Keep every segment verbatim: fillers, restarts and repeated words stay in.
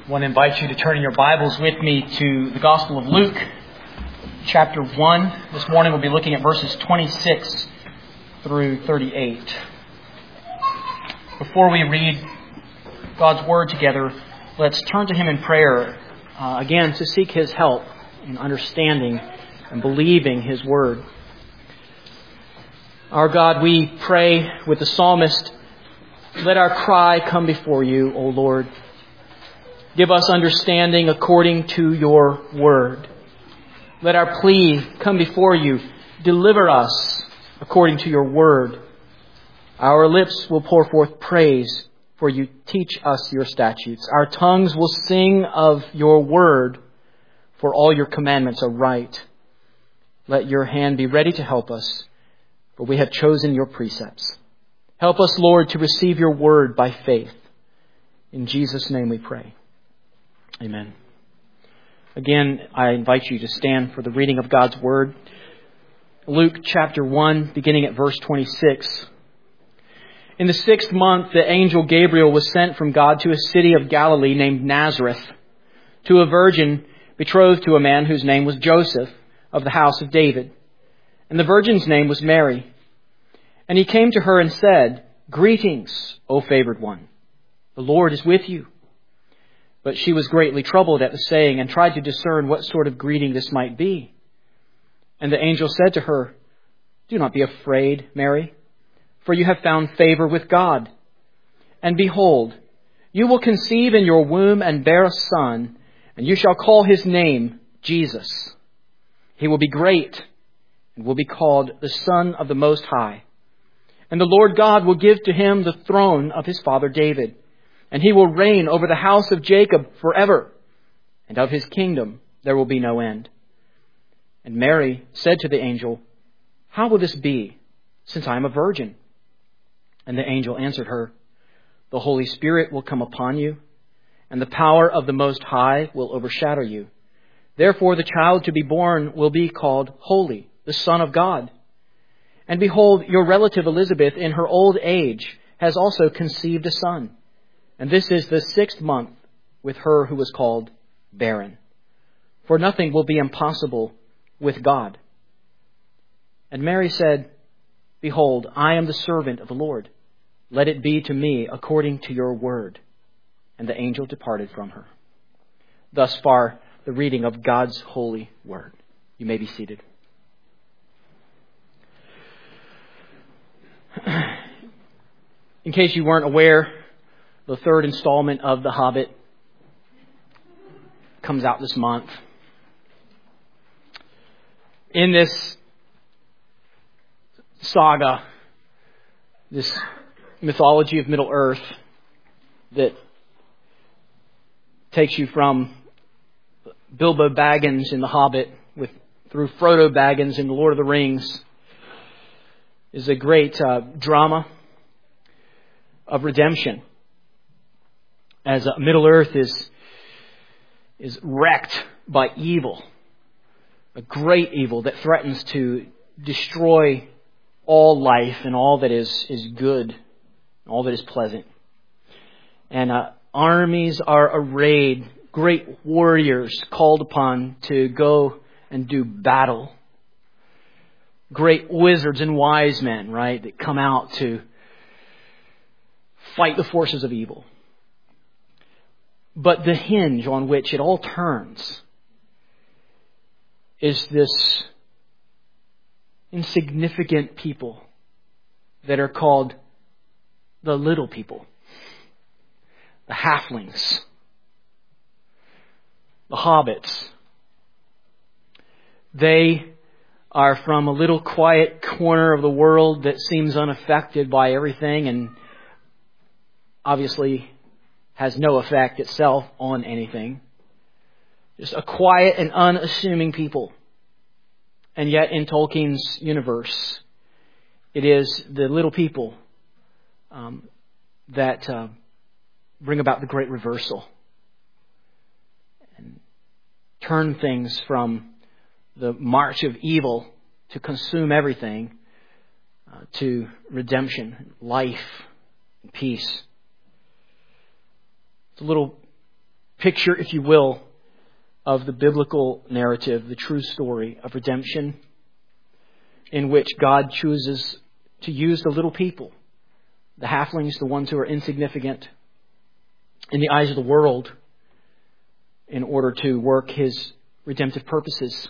I want to invite you to turn in your Bibles with me to the Gospel of Luke, chapter one. This morning we'll be looking at verses twenty-six through thirty-eight. Before we read God's Word together, let's turn to Him in prayer, uh, again, to seek His help in understanding and believing His Word. Our God, we pray with the psalmist, "Let our cry come before you, O Lord. Give us understanding according to your word. Let our plea come before you. Deliver us according to your word. Our lips will pour forth praise, for you teach us your statutes. Our tongues will sing of your word, for all your commandments are right. Let your hand be ready to help us, for we have chosen your precepts. Help us, Lord, to receive your word by faith. In Jesus' name we pray. Amen." Again, I invite you to stand for the reading of God's Word. Luke chapter one, beginning at verse twenty-six. "In the sixth month, the angel Gabriel was sent from God to a city of Galilee named Nazareth, to a virgin betrothed to a man whose name was Joseph, of the house of David. And the virgin's name was Mary. And he came to her and said, 'Greetings, O favored one. The Lord is with you.' But she was greatly troubled at the saying and tried to discern what sort of greeting this might be. And the angel said to her, 'Do not be afraid, Mary, for you have found favor with God. And behold, you will conceive in your womb and bear a son, and you shall call his name Jesus. He will be great and will be called the Son of the Most High. And the Lord God will give to him the throne of his father David. And he will reign over the house of Jacob forever, and of his kingdom there will be no end.' And Mary said to the angel, 'How will this be, since I am a virgin?' And the angel answered her, 'The Holy Spirit will come upon you, and the power of the Most High will overshadow you. Therefore the child to be born will be called Holy, the Son of God. And behold, your relative Elizabeth in her old age has also conceived a son. And this is the sixth month with her who was called barren. For nothing will be impossible with God.' And Mary said, 'Behold, I am the servant of the Lord. Let it be to me according to your word.' And the angel departed from her." Thus far, the reading of God's holy word. You may be seated. In case you weren't aware, the third installment of The Hobbit comes out this month. In this saga, this mythology of Middle-earth that takes you from Bilbo Baggins in The Hobbit with through Frodo Baggins in The Lord of the Rings, is a great uh, drama of redemption. As uh, Middle-earth is is wrecked by evil, a great evil that threatens to destroy all life and all that is, is good, all that is pleasant. And uh, armies are arrayed, great warriors called upon to go and do battle. Great wizards and wise men, right, that come out to fight the forces of evil. But the hinge on which it all turns is this insignificant people that are called the little people, the halflings, the hobbits. They are from a little quiet corner of the world that seems unaffected by everything and obviously has no effect itself on anything. Just a quiet and unassuming people. And yet in Tolkien's universe, it is the little people um, that uh, bring about the great reversal and turn things from the march of evil to consume everything uh, to redemption, life, and peace. It's a little picture, if you will, of the biblical narrative, the true story of redemption, in which God chooses to use the little people, the halflings, the ones who are insignificant in the eyes of the world, in order to work His redemptive purposes.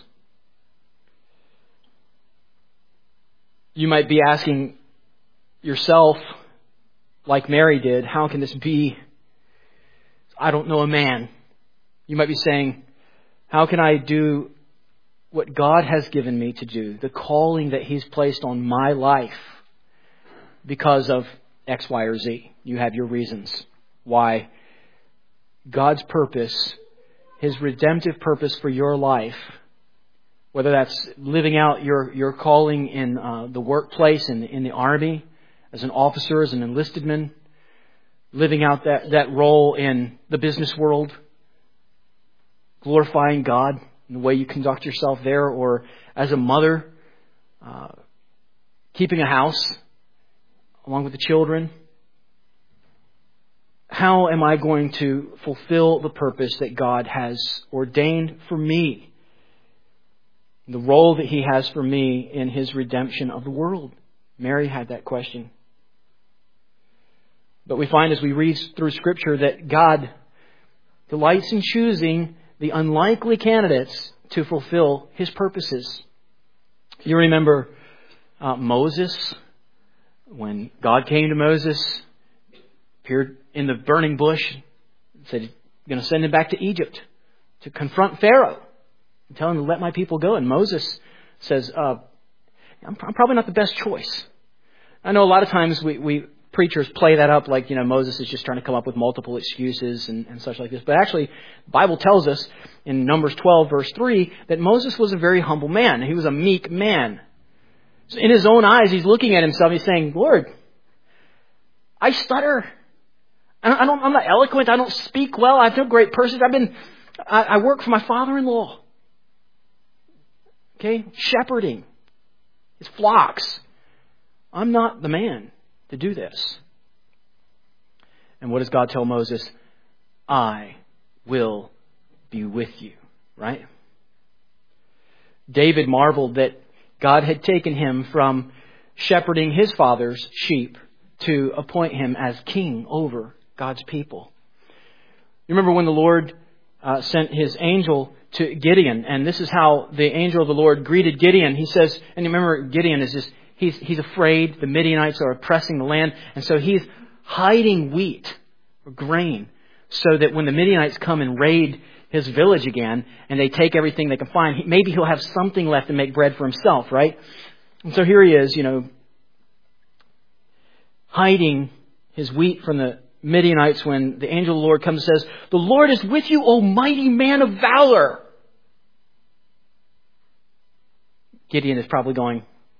You might be asking yourself, like Mary did, how can this be? I don't know a man. You might be saying, how can I do what God has given me to do, the calling that He's placed on my life because of X, Y, or Z? You have your reasons why God's purpose, His redemptive purpose for your life, whether that's living out your, your calling in uh, the workplace, in, in the army, as an officer, as an enlisted man, living out that, that role in the business world, glorifying God in the way you conduct yourself there, or as a mother, uh, keeping a house along with the children. How am I going to fulfill the purpose that God has ordained for me? The role that He has for me in His redemption of the world. Mary had that question. But we find as we read through Scripture that God delights in choosing the unlikely candidates to fulfill His purposes. You remember uh, Moses, when God came to Moses, appeared in the burning bush, said, "I'm going to send him back to Egypt to confront Pharaoh and tell him to let my people go." And Moses says, uh, I'm, I'm probably not the best choice. I know a lot of times we, we preachers play that up like, you know, Moses is just trying to come up with multiple excuses and, and such like this. But actually, the Bible tells us in Numbers twelve, verse three, that Moses was a very humble man. He was a meek man. So in his own eyes, he's looking at himself. He's saying, Lord, I stutter. I don't, I'm not eloquent. I don't speak well. I have no great person. I've been, I, I work for my father-in-law. Okay? Shepherding his flocks. I'm not the man to do this. And what does God tell Moses? I will be with you. Right? David marveled that God had taken him from shepherding his father's sheep to appoint him as king over God's people. You remember when the Lord uh, sent His angel to Gideon, and this is how the angel of the Lord greeted Gideon. He says, and you remember Gideon is just, he's, he's afraid the Midianites are oppressing the land, and so he's hiding wheat or grain so that when the Midianites come and raid his village again, and they take everything they can find, maybe he'll have something left to make bread for himself, right? And so here he is, you know, hiding his wheat from the Midianites when the angel of the Lord comes and says, "The Lord is with you, O mighty man of valor." Gideon is probably going,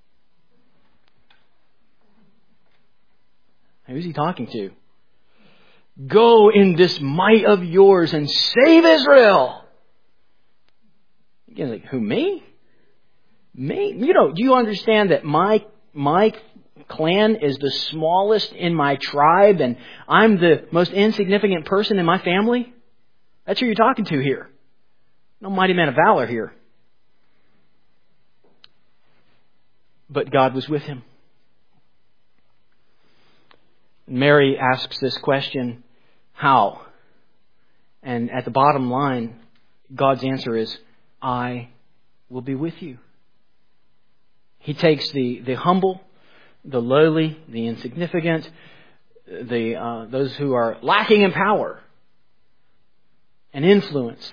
who's he talking to? Go in this might of yours and save Israel. Gideon's like, who, me? Me? You know, do you understand that my, my clan is the smallest in my tribe and I'm the most insignificant person in my family? That's who you're talking to here. No mighty man of valor here. But God was with him. Mary asks this question, how? And at the bottom line, God's answer is, I will be with you. He takes the, the humble, the lowly, the insignificant, the uh, those who are lacking in power and influence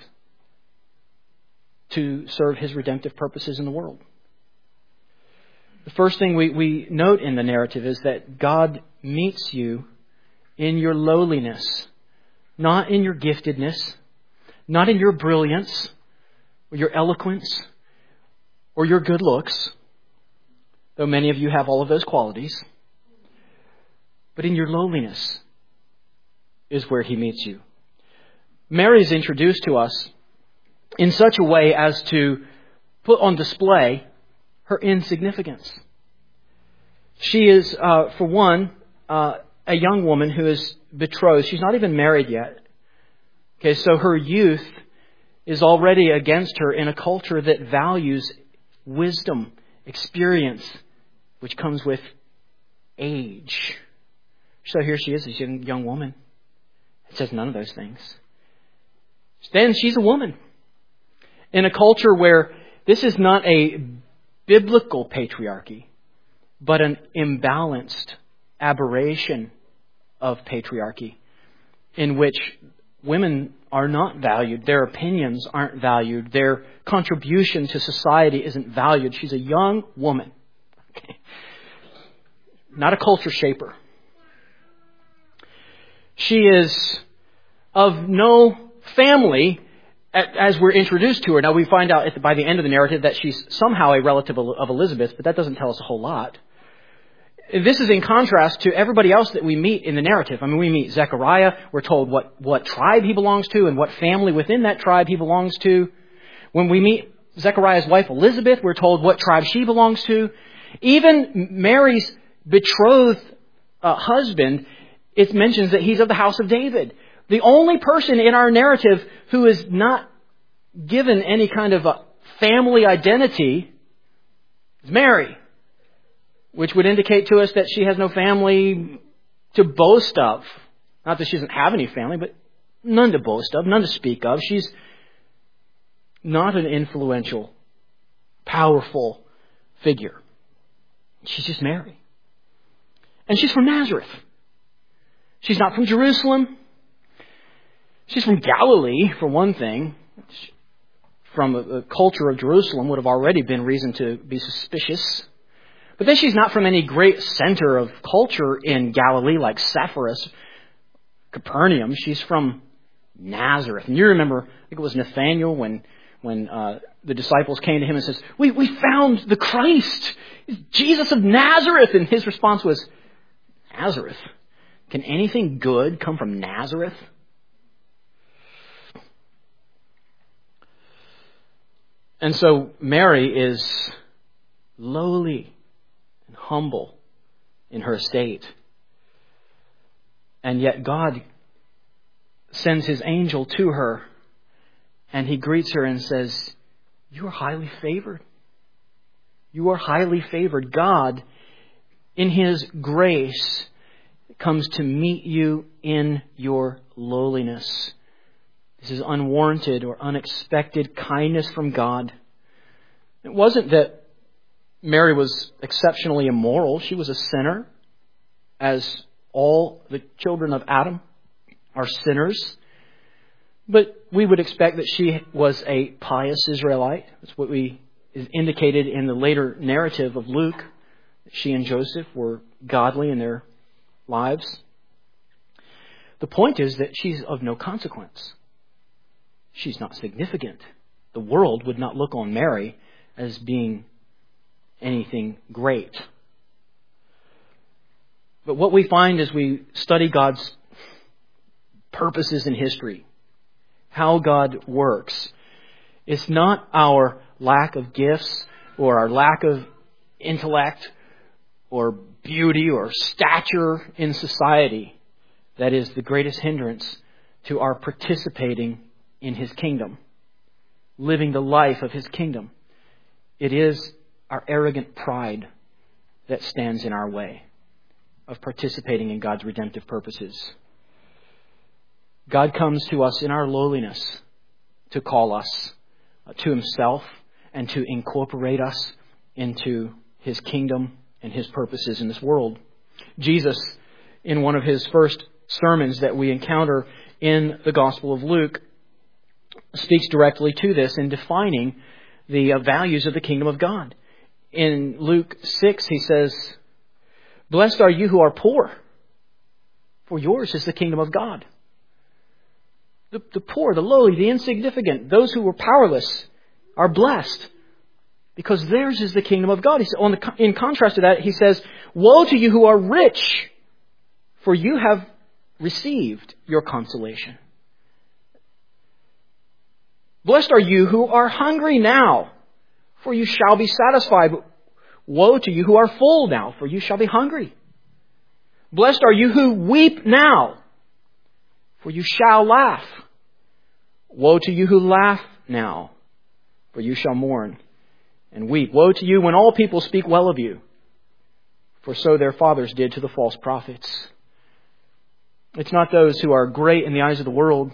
to serve His redemptive purposes in the world. The first thing we, we note in the narrative is that God meets you in your lowliness, not in your giftedness, not in your brilliance, or your eloquence, or your good looks, though many of you have all of those qualities. But in your lowliness is where He meets you. Mary is introduced to us in such a way as to put on display her insignificance. She is, uh, for one, uh, a young woman who is betrothed. She's not even married yet. Okay, so her youth is already against her in a culture that values wisdom, experience, which comes with age. So here she is, this young, young woman. It says none of those things. Then she's a woman. In a culture where this is not a biblical patriarchy, but an imbalanced aberration of patriarchy, in which women are not valued, their opinions aren't valued, their contribution to society isn't valued. She's a young woman. Okay. Not a culture shaper. She is of no family as we're introduced to her. Now we find out at the, by the end of the narrative that she's somehow a relative of Elizabeth, but that doesn't tell us a whole lot. This is in contrast to everybody else that we meet in the narrative. I mean, we meet Zechariah. We're told what, what tribe he belongs to and what family within that tribe he belongs to. When we meet Zechariah's wife Elizabeth, we're told what tribe she belongs to. Even Mary's betrothed uh, husband, it mentions that he's of the house of David. The only person in our narrative who is not given any kind of a family identity is Mary, which would indicate to us that she has no family to boast of. Not that she doesn't have any family, but none to boast of, none to speak of. She's not an influential, powerful figure. She's just Mary. And she's from Nazareth. She's not from Jerusalem. She's from Galilee, for one thing. From a culture of Jerusalem would have already been reason to be suspicious. But then she's not from any great center of culture in Galilee like Sepphoris, Capernaum. She's from Nazareth. And you remember, I think it was Nathanael when when uh, the disciples came to him and says, we, we found the Christ, Jesus of Nazareth. And his response was, Nazareth? Can anything good come from Nazareth? And so Mary is lowly and humble in her estate. And yet God sends his angel to her and he greets her and says, you are highly favored. You are highly favored. God, in his grace, comes to meet you in your lowliness. This is unwarranted or unexpected kindness from God. It wasn't that Mary was exceptionally immoral. She was a sinner, as all the children of Adam are sinners. But we would expect that she was a pious Israelite. That's what we is indicated in the later narrative of Luke. She and Joseph were godly in their lives. The point is that she's of no consequence. She's not significant. The world would not look on Mary as being anything great. But what we find as we study God's purposes in history, how God works, is not our lack of gifts or our lack of intellect or beauty or stature in society that is the greatest hindrance to our participating in his kingdom, living the life of his kingdom. It is our arrogant pride that stands in our way of participating in God's redemptive purposes. God comes to us in our lowliness to call us to himself and to incorporate us into his kingdom and his purposes in this world. Jesus, in one of his first sermons that we encounter in the Gospel of Luke, speaks directly to this in defining the uh, values of the kingdom of God. In Luke six, he says, blessed are you who are poor, for yours is the kingdom of God. The, the poor, the lowly, the insignificant, those who were powerless are blessed because theirs is the kingdom of God. He said, on the, in contrast to that, he says, woe to you who are rich, for you have received your consolation. Blessed are you who are hungry now, for you shall be satisfied. Woe to you who are full now, for you shall be hungry. Blessed are you who weep now, for you shall laugh. Woe to you who laugh now, for you shall mourn and weep. Woe to you when all people speak well of you, for so their fathers did to the false prophets. It's not those who are great in the eyes of the world,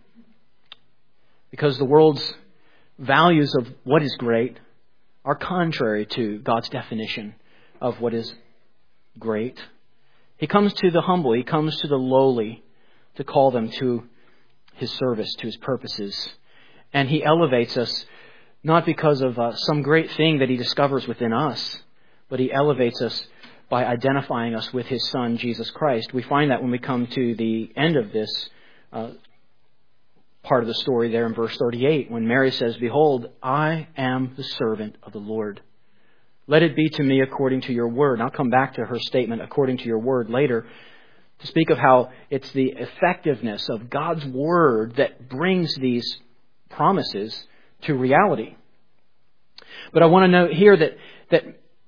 because the world's values of what is great are contrary to God's definition of what is great. He comes to the humble, He comes to the lowly to call them to His service, to His purposes. And He elevates us not because of uh, some great thing that He discovers within us, but He elevates us by identifying us with His Son, Jesus Christ. We find that when we come to the end of this uh, part of the story there in verse thirty-eight, when Mary says, "Behold, I am the servant of the Lord. Let it be to me according to your word." And I'll come back to her statement, "according to your word," later, to speak of how it's the effectiveness of God's word that brings these promises to reality. But I want to note here that, that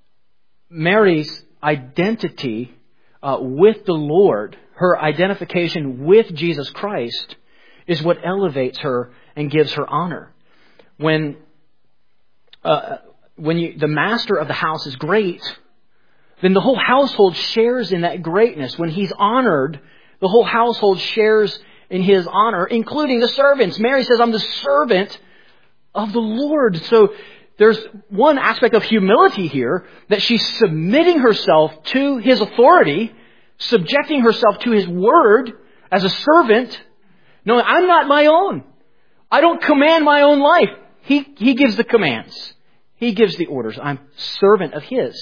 Mary's identity uh, with the Lord, her identification with Jesus Christ, is what elevates her and gives her honor. When uh, when you, the master of the house is great, then the whole household shares in that greatness. When He's honored, the whole household shares in His honor, including the servants. Mary says, "I'm the servant of the Lord." So there's one aspect of humility here, that she's submitting herself to His authority, subjecting herself to His word as a servant. No, I'm not my own. I don't command my own life. He, he gives the commands. He gives the orders. I'm servant of His.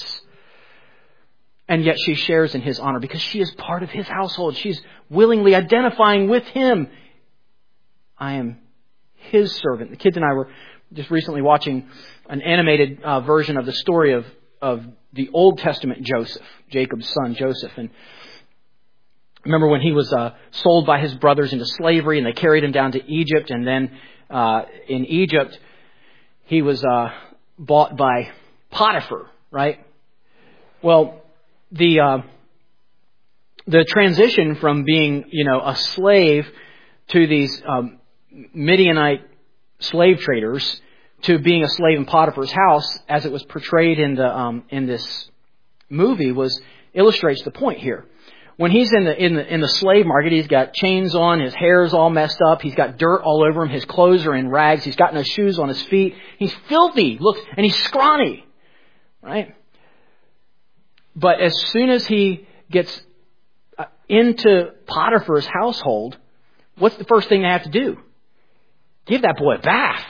And yet she shares in His honor because she is part of His household. She's willingly identifying with Him. I am His servant. The kids and I were just recently watching an animated uh, version of the story of, of the Old Testament Joseph, Jacob's son Joseph. And remember when he was uh, sold by his brothers into slavery, and they carried him down to Egypt. And then uh, in Egypt, he was uh, bought by Potiphar, right? Well, the uh, the transition from being, you know, a slave to these um, Midianite slave traders to being a slave in Potiphar's house, as it was portrayed in the um, in this movie, was illustrates the point here. When he's in the in the in the slave market, he's got chains on, his hair's all messed up, he's got dirt all over him, his clothes are in rags, he's got no shoes on his feet, he's filthy, look, and he's scrawny, right? But as soon as he gets into Potiphar's household, what's the first thing they have to do? Give that boy a bath.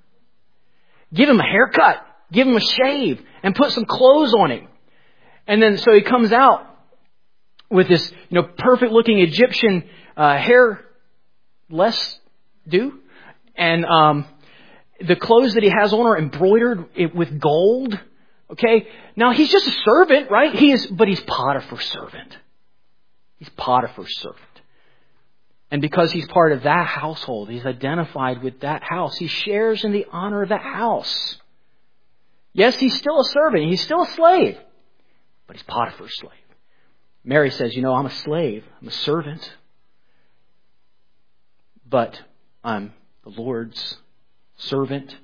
Give him a haircut. Give him a shave. And put some clothes on him. And then so he comes out with this, you know, perfect looking Egyptian uh, hair less do. And um, the clothes that he has on are embroidered with gold. Okay? Now he's just a servant, right? He is, but he's Potiphar's servant. He's Potiphar's servant. And because he's part of that household, he's identified with that house. He shares in the honor of that house. Yes, he's still a servant. He's still a slave. But he's Potiphar's slave. Mary says, you know, I'm a slave. I'm a servant. But I'm the Lord's servant.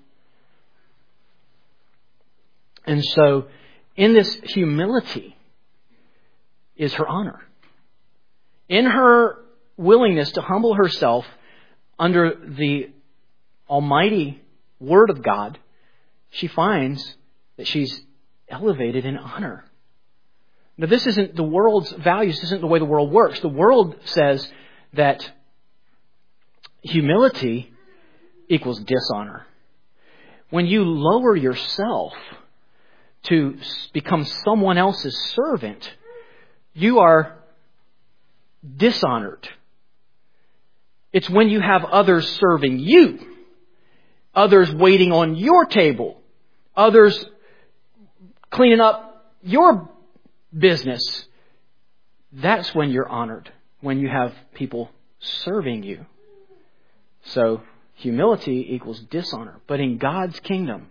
And so, in this humility is her honor. In her willingness to humble herself under the almighty Word of God, she finds that she's elevated in honor. Now, this isn't the world's values. This isn't the way the world works. The world says that humility equals dishonor. When you lower yourself to become someone else's servant, you are dishonored. It's when you have others serving you, others waiting on your table, others cleaning up your business. That's when you're honored, when you have people serving you. So humility equals dishonor. But in God's kingdom,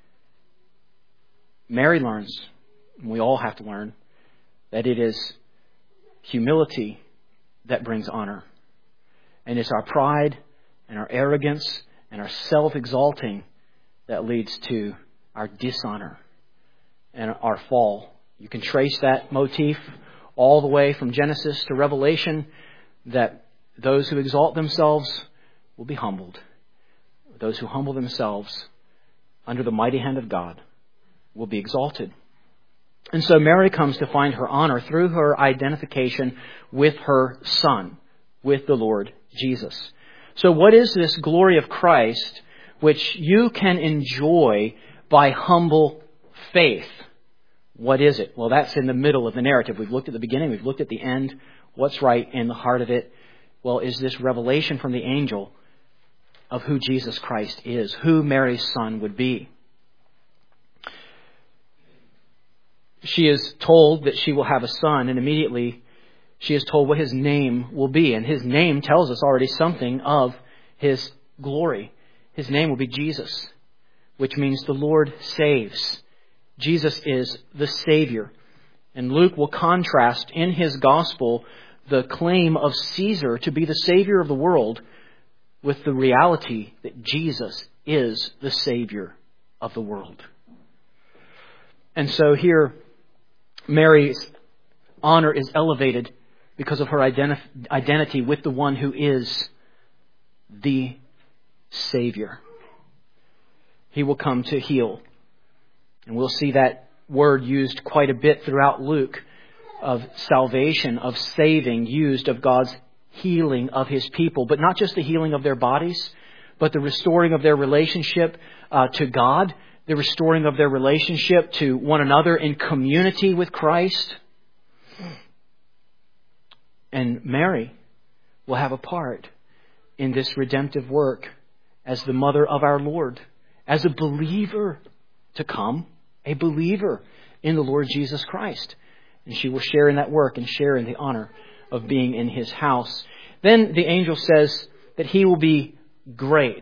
Mary learns, and we all have to learn, that it is humility that brings honor. And it's our pride and our arrogance and our self-exalting that leads to our dishonor and our fall. You can trace that motif all the way from Genesis to Revelation, that those who exalt themselves will be humbled. Those who humble themselves under the mighty hand of God will be exalted. And so Mary comes to find her honor through her identification with her Son, with the Lord Jesus. So what is this glory of Christ which you can enjoy by humble faith? What is it? Well, that's in the middle of the narrative. We've looked at the beginning. We've looked at the end. What's right in the heart of it? Well, is this revelation from the angel of who Jesus Christ is, who Mary's Son would be. She is told that she will have a son, and immediately she is told what his name will be. And his name tells us already something of his glory. His name will be Jesus, which means the Lord saves. Jesus is the Savior. And Luke will contrast in his gospel the claim of Caesar to be the Savior of the world with the reality that Jesus is the Savior of the world. And so here, Mary's honor is elevated because of her identi- identity with the one who is the Savior. He will come to heal. And we'll see that word used quite a bit throughout Luke, of salvation, of saving, used of God's healing of His people. But not just the healing of their bodies, but the restoring of their relationship uh, to God, the restoring of their relationship to one another in community with Christ. And Mary will have a part in this redemptive work as the mother of our Lord, as a believer to come, a believer in the Lord Jesus Christ. And she will share in that work and share in the honor of being in His house. Then the angel says that He will be great.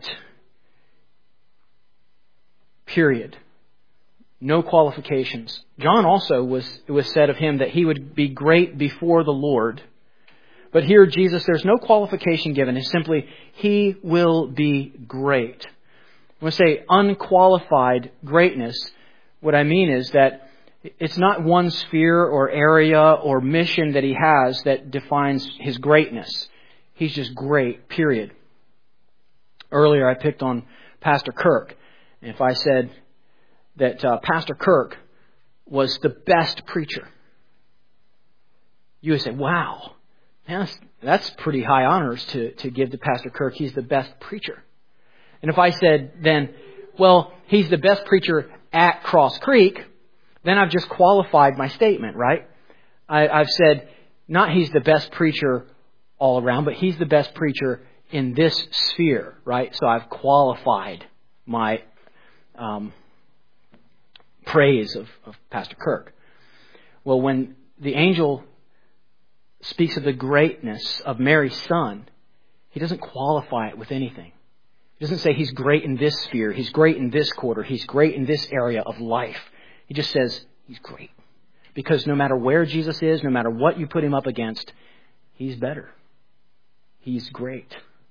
Period. No qualifications. John also was, it was said of Him that He would be great before the Lord. But here Jesus, there's no qualification given. It's simply, He will be great. When I say unqualified greatness, what I mean is that it's not one sphere or area or mission that He has that defines His greatness. He's just great, period. Earlier I picked on Pastor Kirk. And if I said that uh, Pastor Kirk was the best preacher, you would say, wow, man, that's, that's pretty high honors to, to give to Pastor Kirk. He's the best preacher. And if I said then, well, he's the best preacher at Cross Creek, then I've just qualified my statement, right? I, I've said, not he's the best preacher all around, but he's the best preacher in this sphere, right? So I've qualified my um, praise of, of Pastor Kirk. Well, when the angel speaks of the greatness of Mary's Son, he doesn't qualify it with anything. He doesn't say he's great in this sphere, he's great in this quarter, he's great in this area of life. He just says He's great. Because no matter where Jesus is, no matter what you put Him up against, He's better. He's great.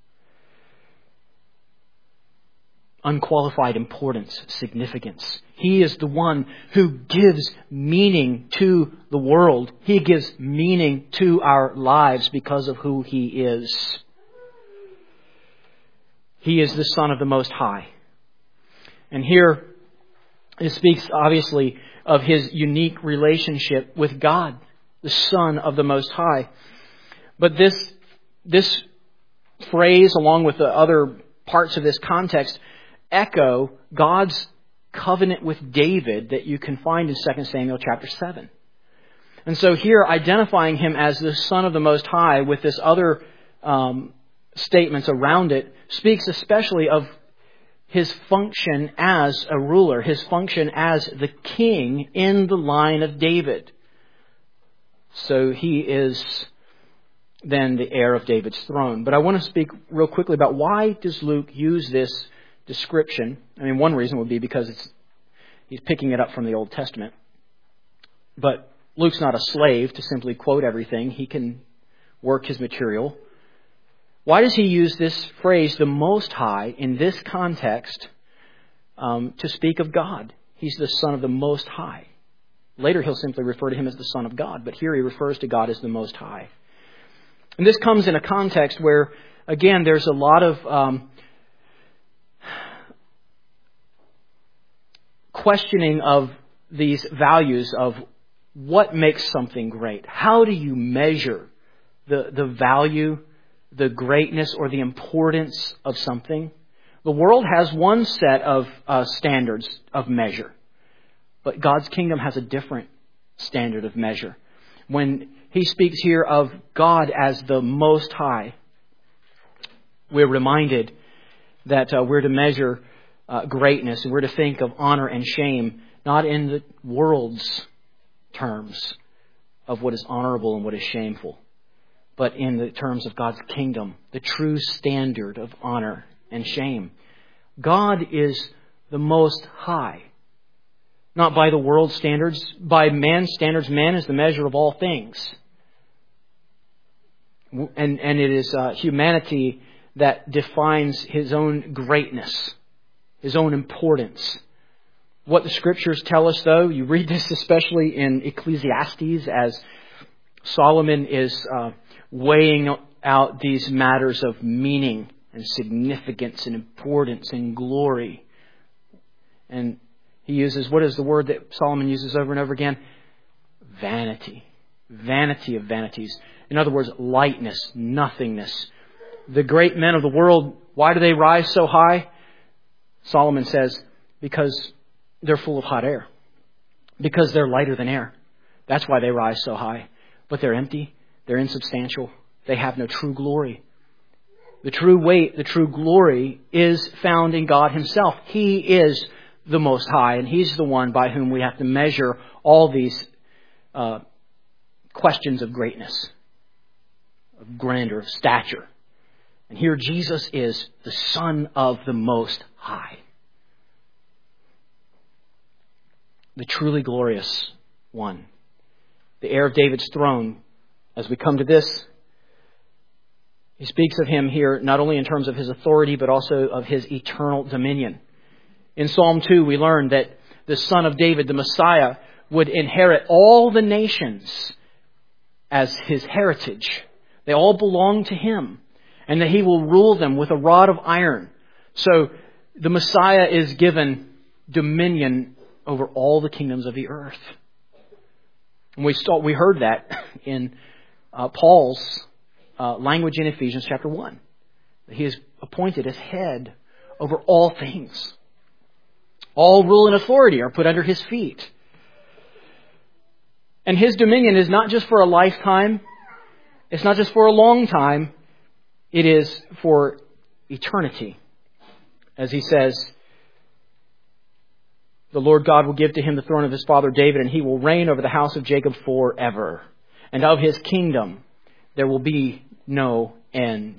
Unqualified importance, significance. He is the one who gives meaning to the world. He gives meaning to our lives because of who He is. He is the Son of the Most High. And here it speaks obviously of His unique relationship with God, the Son of the Most High. But this, this phrase, along with the other parts of this context, echo God's covenant with David that you can find in Second Samuel chapter seven. And so here, identifying Him as the Son of the Most High with this other um, statements around it, speaks especially of His function as a ruler, His function as the king in the line of David. So He is then the heir of David's throne. But I want to speak real quickly about why does Luke use this description. I mean, one reason would be because it's he's picking it up from the Old Testament. But Luke's not a slave to simply quote everything. He can work his material. Why does he use this phrase, the Most High, in this context um, to speak of God? He's the Son of the Most High. Later he'll simply refer to him as the Son of God, but here he refers to God as the Most High. And this comes in a context where, again, there's a lot of um, questioning of these values of what makes something great. How do you measure the, the value, the greatness, or the importance of something? The world has one set of uh, standards of measure, but God's kingdom has a different standard of measure. When he speaks here of God as the Most High, we're reminded that uh, we're to measure uh, greatness, and we're to think of honor and shame not in the world's terms of what is honorable and what is shameful, but in the terms of God's kingdom, the true standard of honor and shame. God is the Most High. Not by the world's standards, by man's standards. Man is the measure of all things. And, and it is uh, humanity that defines his own greatness, his own importance. What the Scriptures tell us, though, you read this especially in Ecclesiastes as Solomon is uh, weighing out these matters of meaning and significance and importance and glory. And he uses, what is the word that Solomon uses over and over again? Vanity. Vanity of vanities. In other words, lightness, nothingness. The great men of the world, why do they rise so high? Solomon says, because they're full of hot air. Because they're lighter than air. That's why they rise so high. But they're empty. They're insubstantial. They have no true glory. The true weight, the true glory is found in God Himself. He is the Most High, and He's the one by whom we have to measure all these uh, questions of greatness, of grandeur, of stature. And here Jesus is the Son of the Most High. The truly glorious one. The heir of David's throne. As we come to this, he speaks of Him here not only in terms of His authority, but also of His eternal dominion. In Psalm two, we learn that the Son of David, the Messiah, would inherit all the nations as His heritage. They all belong to Him, and that He will rule them with a rod of iron. So the Messiah is given dominion over all the kingdoms of the earth. And we saw, we heard that in uh, Paul's uh, language in Ephesians chapter one. He is appointed as head over all things. All rule and authority are put under His feet. And His dominion is not just for a lifetime. It's not just for a long time. It is for eternity. As He says, the Lord God will give to Him the throne of His father David, and He will reign over the house of Jacob forever. And of His kingdom there will be no end.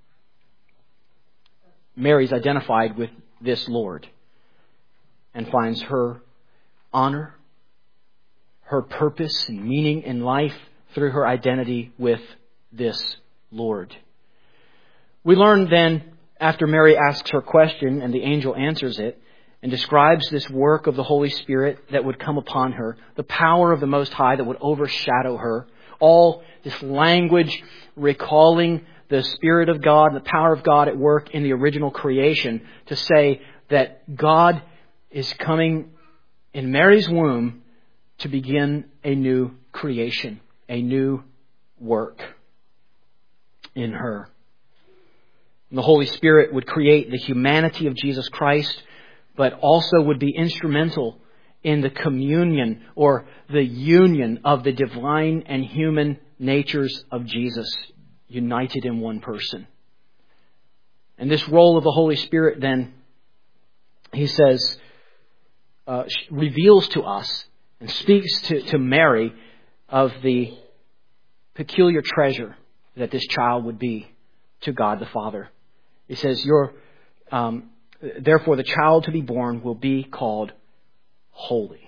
Mary's identified with this Lord and finds her honor, her purpose and meaning in life through her identity with this Lord. We learn then, after Mary asks her question and the angel answers it, and describes this work of the Holy Spirit that would come upon her, the power of the Most High that would overshadow her, all this language recalling the Spirit of God, the power of God at work in the original creation, to say that God is coming in Mary's womb to begin a new creation, a new work in her. And the Holy Spirit would create the humanity of Jesus Christ, but also would be instrumental in the communion or the union of the divine and human natures of Jesus, united in one person. And this role of the Holy Spirit then, he says, uh, reveals to us and speaks to, to Mary of the peculiar treasure that this child would be to God the Father. He says, "Your um, therefore the child to be born will be called holy,"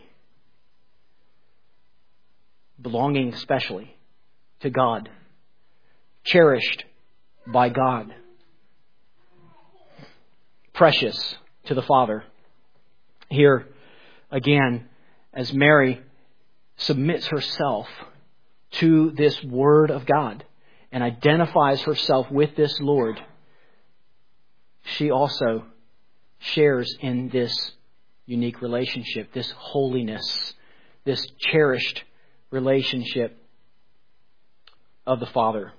belonging especially to God, cherished by God. Precious to the Father. Here, again, as Mary submits herself to this Word of God and identifies herself with this Lord, she also shares in this unique relationship, this holiness, this cherished relationship of the Father.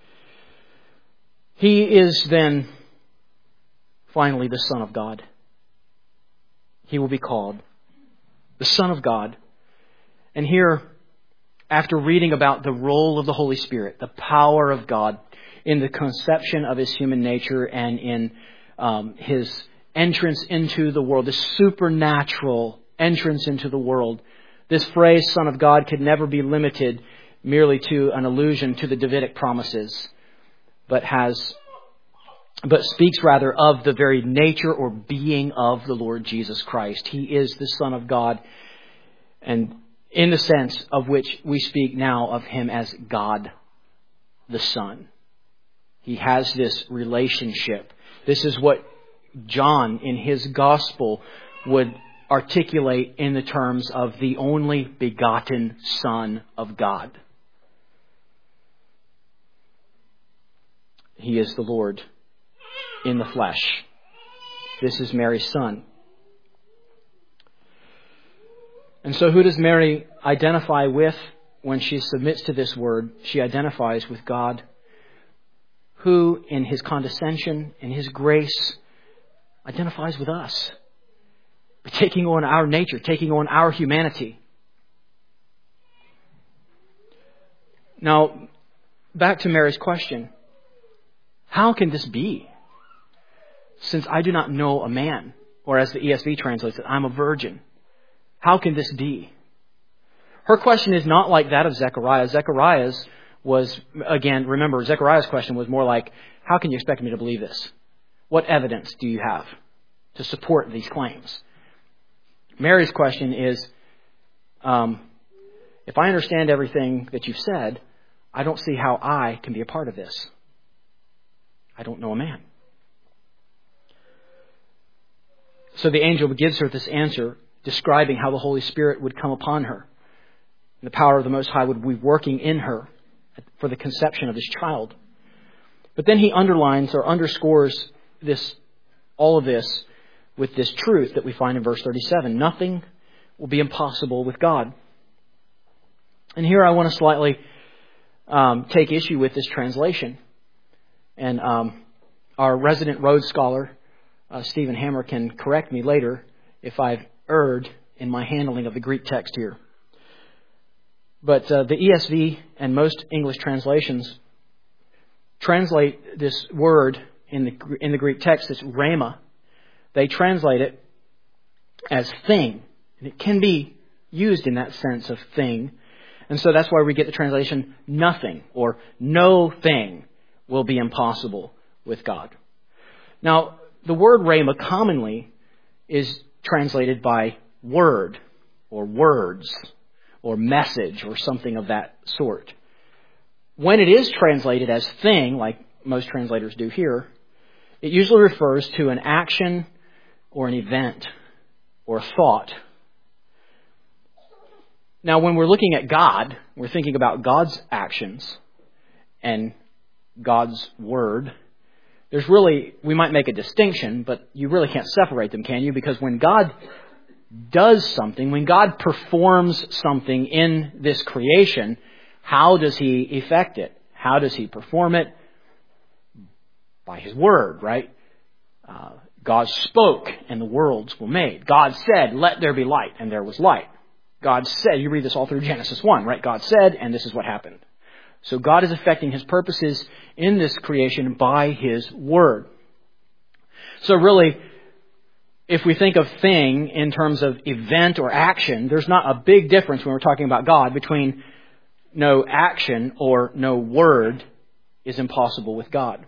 He is then finally the Son of God. He will be called the Son of God. And here, after reading about the role of the Holy Spirit, the power of God in the conception of His human nature and in um, His entrance into the world, this supernatural entrance into the world, this phrase, Son of God, could never be limited merely to an allusion to the Davidic promises, but has, but speaks rather of the very nature or being of the Lord Jesus Christ. He is the Son of God, and in the sense of which we speak now of Him as God the Son. He has this relationship. This is what John in his Gospel would articulate in the terms of the only begotten Son of God. He is the Lord in the flesh. This is Mary's Son. And so who does Mary identify with when she submits to this word? She identifies with God, who in His condescension, in His grace, identifies with us, taking on our nature, taking on our humanity. Now, back to Mary's question. How can this be? Since I do not know a man, or as the E S V translates it, I'm a virgin. How can this be? Her question is not like that of Zechariah. Zechariah's was, again, remember, Zechariah's question was more like, how can you expect me to believe this? What evidence do you have to support these claims? Mary's question is, um, if I understand everything that you've said, I don't see how I can be a part of this. I don't know a man. So the angel gives her this answer, describing how the Holy Spirit would come upon her. And the power of the Most High would be working in her for the conception of this child. But then he underlines or underscores this, all of this with this truth that we find in verse thirty-seven. Nothing will be impossible with God. And here I want to slightly um, take issue with this translation. And um, our resident Rhodes scholar, uh, Stephen Hammer, can correct me later if I've erred in my handling of the Greek text here. But uh, the E S V and most English translations translate this word in the in the Greek text, this rhema. They translate it as thing. And it can be used in that sense of thing. And so that's why we get the translation nothing or no thing will be impossible with God. Now, the word rhema commonly is translated by word or words or message or something of that sort. When it is translated as thing, like most translators do here, it usually refers to an action or an event or a thought. Now, when we're looking at God, we're thinking about God's actions and God's word. There's really, we might make a distinction, but you really can't separate them, can you? Because when God does something, when God performs something in this creation, how does He effect it? How does He perform it? By His word, right? Uh, God spoke and the worlds were made. God said, let there be light, and there was light. God said, you read this all through Genesis one, right? God said, and this is what happened. So God is effecting His purposes in this creation by His word. So really, if we think of thing in terms of event or action, there's not a big difference when we're talking about God between no action or no word is impossible with God.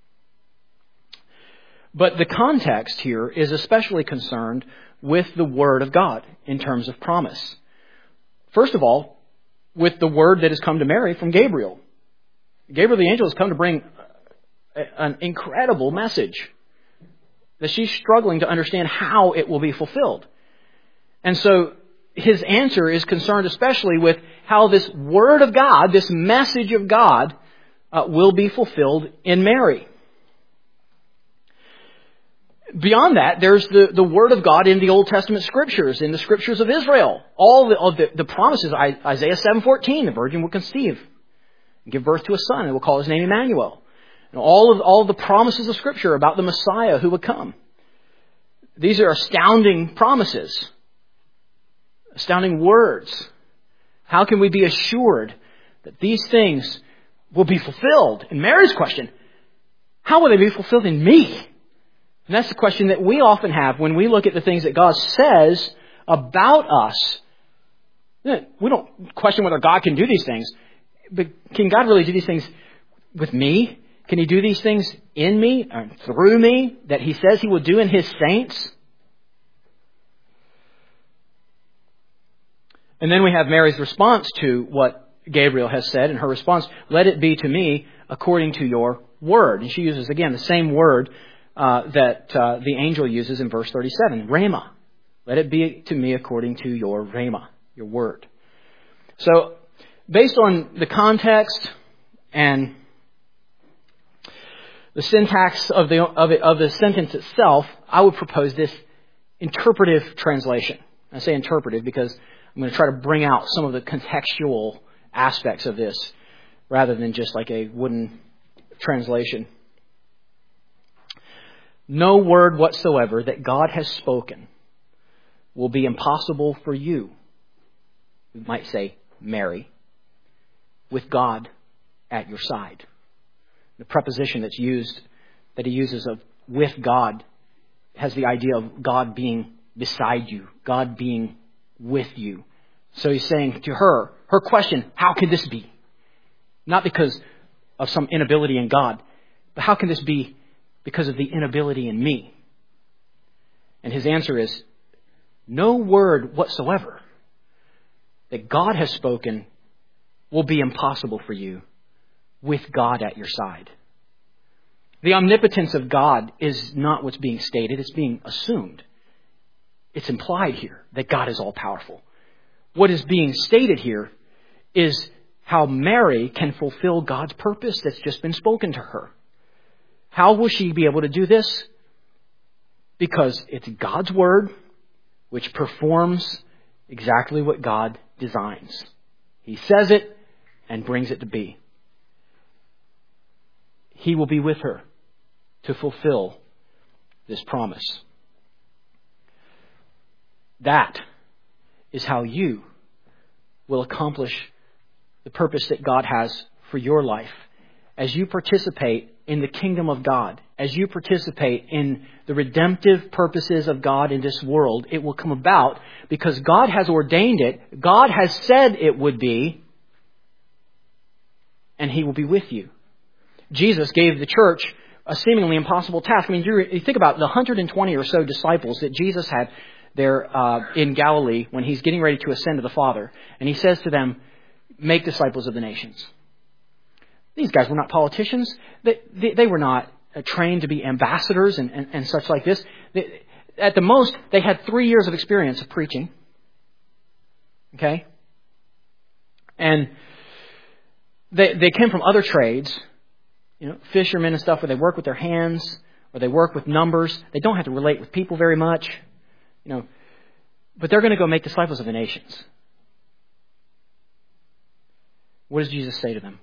But the context here is especially concerned with the word of God in terms of promise. First of all, with the word that has come to Mary from Gabriel. Gabriel the angel has come to bring an incredible message that she's struggling to understand how it will be fulfilled. And so his answer is concerned especially with how this Word of God, this message of God, uh, will be fulfilled in Mary. Beyond that, there's the, the Word of God in the Old Testament Scriptures, in the Scriptures of Israel. All the, of the, the promises, Isaiah seven fourteen, the virgin will conceive and give birth to a son, and will call his name Emmanuel. And all of, all of the promises of Scripture about the Messiah who would come. These are astounding promises, astounding words. How can we be assured that these things will be fulfilled? And Mary's question, how will they be fulfilled in me? And that's the question that we often have when we look at the things that God says about us. We don't question whether God can do these things, but can God really do these things with me? Can He do these things in me or through me that He says He will do in His saints? And then we have Mary's response to what Gabriel has said. And her response, let it be to me according to your word. And she uses, again, the same word uh, that uh, the angel uses in verse thirty-seven, rhema. Let it be to me according to your rhema, your word. So, based on the context and the syntax of the of, it, of the sentence itself, I would propose this interpretive translation. I say interpretive because I'm going to try to bring out some of the contextual aspects of this rather than just like a wooden translation. No word whatsoever that God has spoken will be impossible for you, we might say Mary, with God at your side. The preposition that's used, that he uses of with God, has the idea of God being beside you, God being with you. So he's saying to her, her question, how could this be? Not because of some inability in God, but how can this be because of the inability in me? And his answer is, no word whatsoever that God has spoken will be impossible for you with God at your side. The omnipotence of God is not what's being stated, it's being assumed. It's implied here that God is all-powerful. What is being stated here is how Mary can fulfill God's purpose that's just been spoken to her. How will she be able to do this? Because it's God's word which performs exactly what God designs. He says it and brings it to be. He will be with her to fulfill this promise. That is how you will accomplish the purpose that God has for your life. As you participate in the kingdom of God, as you participate in the redemptive purposes of God in this world, it will come about because God has ordained it, God has said it would be, and He will be with you. Jesus gave the church a seemingly impossible task. I mean, you think about the one hundred twenty or so disciples that Jesus had there uh, in Galilee when He's getting ready to ascend to the Father. And He says to them, make disciples of the nations. These guys were not politicians. They, they, they were not uh, trained to be ambassadors and, and, and such like this. They, at the most, they had three years of experience of preaching. Okay? And they, they came from other trades, you know, fishermen and stuff, where they work with their hands, or they work with numbers. They don't have to relate with people very much. You know, but they're going to go make disciples of the nations. What does Jesus say to them?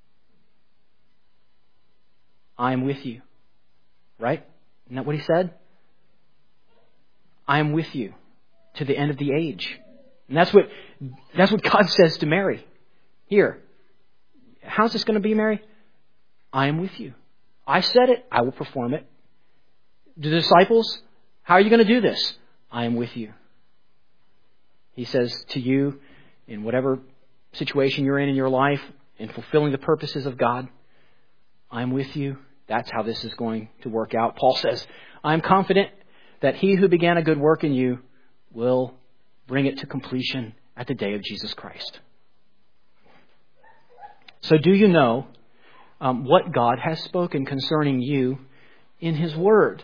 I am with you. Right? Isn't that what He said? I am with you to the end of the age. And that's what that's what God says to Mary. Here. How's this going to be, Mary? I am with you. I said it. I will perform it. The disciples, how are you going to do this? I am with you. He says to you, in whatever situation you're in in your life, in fulfilling the purposes of God, I am with you. That's how this is going to work out. Paul says, I am confident that He who began a good work in you will bring it to completion at the day of Jesus Christ. So do you know um, what God has spoken concerning you in His Word?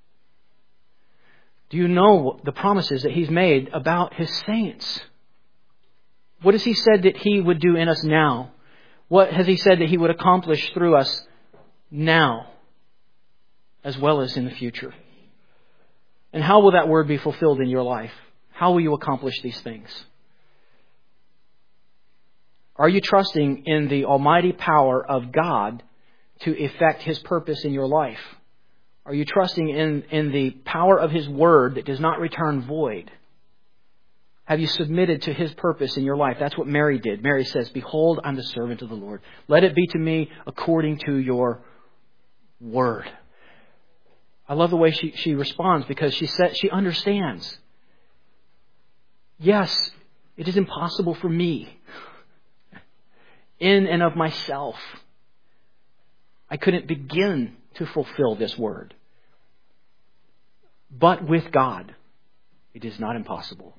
Do you know the promises that He's made about His saints? What has He said that He would do in us now? What has He said that He would accomplish through us now, as well as in the future? And how will that Word be fulfilled in your life? How will you accomplish these things? Are you trusting in the almighty power of God to effect His purpose in your life? Are you trusting in, in the power of His Word that does not return void? Have you submitted to His purpose in your life? That's what Mary did. Mary says, "Behold, I'm the servant of the Lord. Let it be to me according to your word." I love the way she, she responds, because she said, she understands. Yes, it is impossible for me. In and of myself, I couldn't begin to fulfill this word. But with God, it is not impossible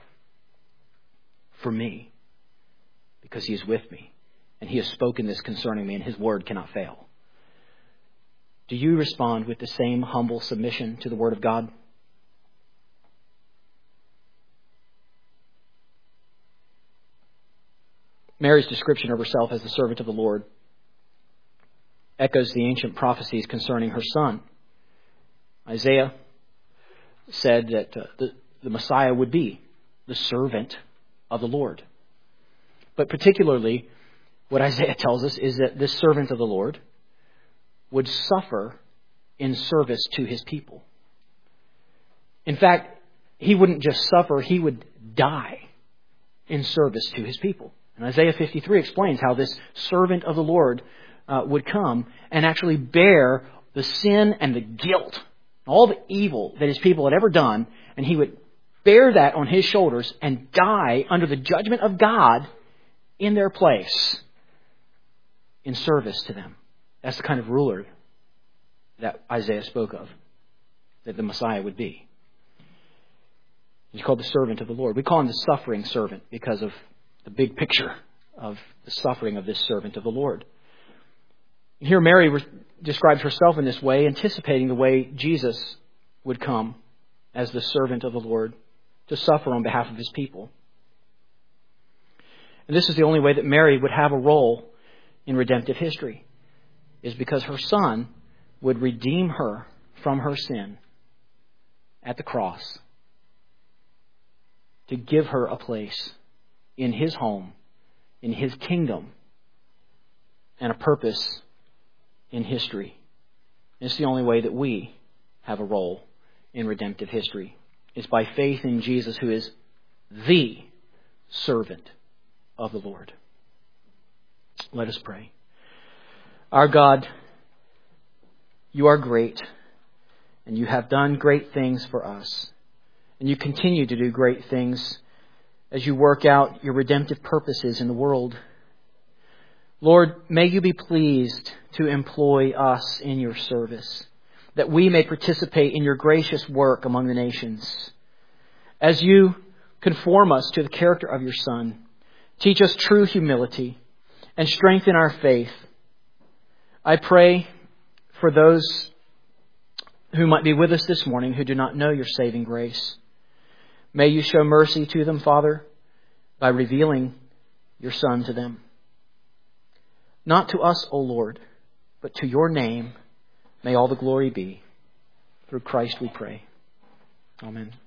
for me, because He is with me, and He has spoken this concerning me, and His word cannot fail. Do you respond with the same humble submission to the Word of God? Mary's description of herself as the servant of the Lord echoes the ancient prophecies concerning her Son. Isaiah said that uh, the, the Messiah would be the servant of the Lord. But particularly, what Isaiah tells us is that this servant of the Lord would suffer in service to His people. In fact, He wouldn't just suffer, He would die in service to His people. And Isaiah fifty-three explains how this servant of the Lord uh, would come and actually bear the sin and the guilt, all the evil that His people had ever done, and He would bear that on His shoulders and die under the judgment of God in their place in service to them. That's the kind of ruler that Isaiah spoke of, that the Messiah would be. He's called the servant of the Lord. We call Him the suffering servant because of the big picture of the suffering of this servant of the Lord. Here Mary re- describes herself in this way, anticipating the way Jesus would come as the servant of the Lord to suffer on behalf of His people. And this is the only way that Mary would have a role in redemptive history, is because her Son would redeem her from her sin at the cross to give her a place in His home, in His kingdom, and a purpose in history. And it's the only way that we have a role in redemptive history. It's by faith in Jesus, who is the servant of the Lord. Let us pray. Our God, You are great, and You have done great things for us. And You continue to do great things as You work out Your redemptive purposes in the world. Lord, may You be pleased to employ us in Your service, that we may participate in Your gracious work among the nations. As You conform us to the character of Your Son, teach us true humility and strengthen our faith. I pray for those who might be with us this morning who do not know Your saving grace. May You show mercy to them, Father, by revealing Your Son to them. Not to us, O Lord, but to Your name may all the glory be. Through Christ we pray. Amen.